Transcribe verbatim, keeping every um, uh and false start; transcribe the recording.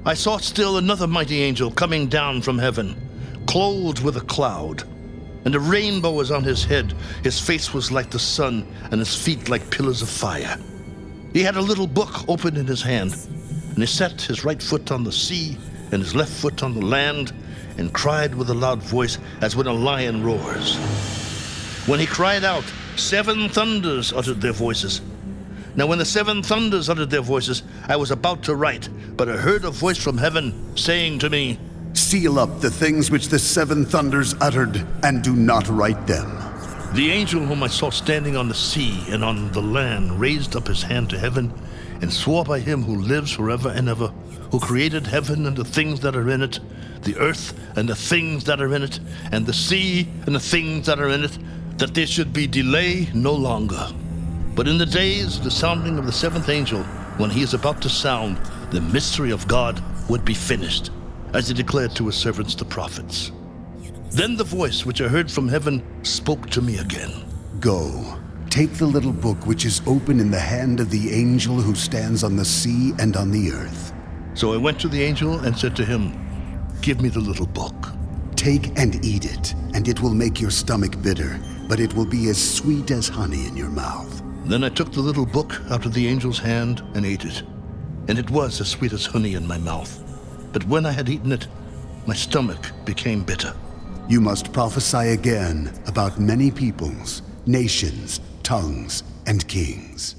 I saw still another mighty angel coming down from heaven, clothed with a cloud, and a rainbow was on his head. His face was like the sun, and his feet like pillars of fire. He had a little book open in his hand, and he set his right foot on the sea and his left foot on the land, and cried with a loud voice as when a lion roars. When he cried out, seven thunders uttered their voices. Now when the seven thunders uttered their voices, I was about to write, but I heard a voice from heaven saying to me, "Seal up the things which the seven thunders uttered, and do not write them." The angel whom I saw standing on the sea and on the land raised up his hand to heaven and swore by him who lives forever and ever, who created heaven and the things that are in it, the earth and the things that are in it, and the sea and the things that are in it, that there should be delay no longer. But in the days of the sounding of the seventh angel, when he is about to sound, the mystery of God would be finished, as he declared to his servants the prophets. Then the voice which I heard from heaven spoke to me again. "Go, take the little book which is open in the hand of the angel who stands on the sea and on the earth." So I went to the angel and said to him, "Give me the little book." "Take and eat it, and it will make your stomach bitter, but it will be as sweet as honey in your mouth." Then I took the little book out of the angel's hand and ate it, and it was as sweet as honey in my mouth. But when I had eaten it, my stomach became bitter. "You must prophesy again about many peoples, nations, tongues, and kings."